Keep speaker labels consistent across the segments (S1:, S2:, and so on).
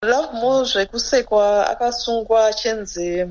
S1: Lavmo zvekusekwa akasungwa achinzi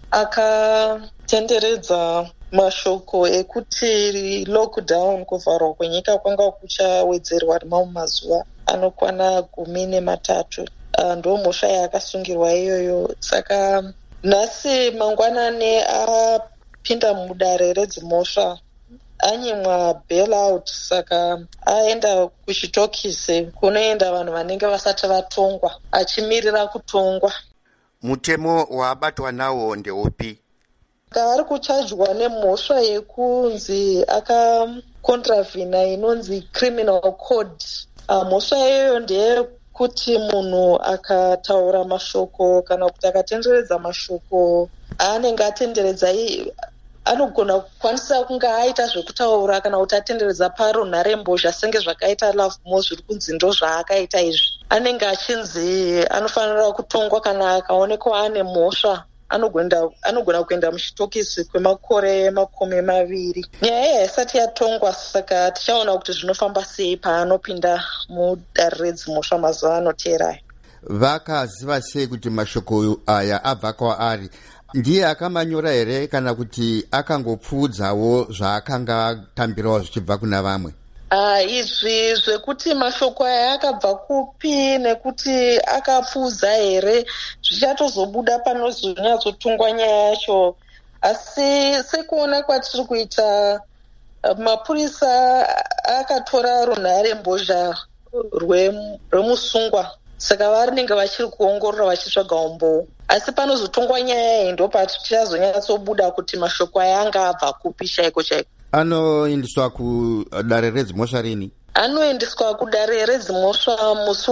S1: akatenderedza mashoko ekuti lockdown, kuvharwa kwenyika kwanga kuchawedzerwa rimwe mazuva anokwana 13. Ndo mhosva yaakasungirwa iyoyo. Saka nhasi mangwanani apinda mudare redzimhosva, anyimwa bailout, saka aenda kuchitokisi kunoenda vanhu vanenge vasati vatongwa, achimirira kutongwa.
S2: Mutemo waabatwa nawo ndeupi?
S1: Ari kuchajwa nemhosva yekunzi akakontravhina inonzi criminal code. Mhosva iyoyo ndeyekuti munhu akataura mashoko kana kuti akatenderedza mashoko aanenge atenderedza anogona kukwanisa kunge aita zvekutaura kana kuti atenderedza parunharembozha senge zvakaita Lavmo zviri kunzi ndo zvaakaita izvi. Anenge achinzi anofanira kutongwa kana akaonekwa ane mhosva. Anogona kuenda muchitokisi kwemakore 20. Nyaya iyi haisati yatongwa, saka tichaona kuti zvinofamba sei paanopinda mudare redzimhosva mazuva anotevera.
S2: Vakaziva sei kuti mashoko aya abva kwaari? Ndiye akamanyora here kana kuti akangopfuudzawo zvaakanga atambirawo zvichibva kuna vamwe?
S1: Izvi zvekuti mashoko aya akabva kupi nekuti akapfuudza here zvichatozobuda panozonyatsotungwa nyaya yacho. Asi sekuona kwatiri kuita, mapurisa akatora runharembozha rwemusungwa, saka vanenge vachiri kuongorora vachitsvaga umboo. Asi panozotongwa nyaya iyi ndo patichazonyatsobuda kuti mashoko aya anga abva kupi chaiko chaiko.
S2: Anoendeswa kudare redzimhosva rini?
S1: Anoendeswa kudare redzimhosva musi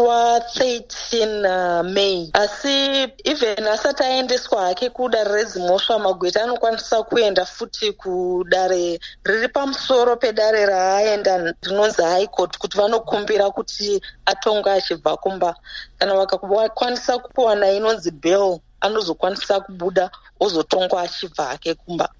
S1: wa13 May. Asi even asati aendeswa hake kudare redzimhosva, magweta anokwanisa kuenda futi kudare riri pamusoro pedare raaenda rinonzi High Court kuti vanokumbira kuti atongwa achibva kumba. Kana vakakwanisa kuwana inonzi bail, anozokwanisa kubuda ozotongwa achibva hake kumba.